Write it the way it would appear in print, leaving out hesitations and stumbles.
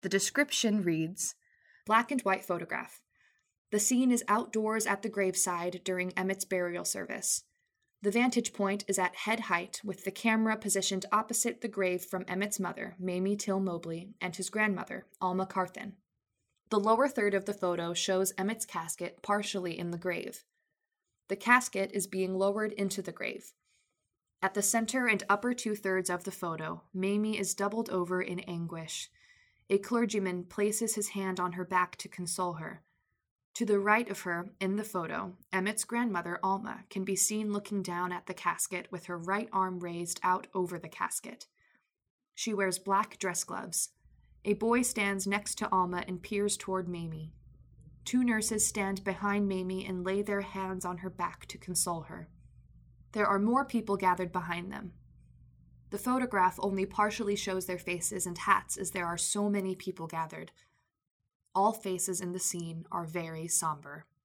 The description reads, black and white photograph. The scene is outdoors at the graveside during Emmett's burial service. The vantage point is at head height, with the camera positioned opposite the grave from Emmett's mother, Mamie Till Mobley, and his grandmother, Alma Carthen. The lower third of the photo shows Emmett's casket partially in the grave. The casket is being lowered into the grave. At the center and upper two-thirds of the photo, Mamie is doubled over in anguish. A clergyman places his hand on her back to console her. To the right of her, in the photo, Emmett's grandmother, Alma, can be seen looking down at the casket with her right arm raised out over the casket. She wears black dress gloves. A boy stands next to Alma and peers toward Mamie. Two nurses stand behind Mamie and lay their hands on her back to console her. There are more people gathered behind them. The photograph only partially shows their faces and hats as there are so many people gathered. All faces in the scene are very somber.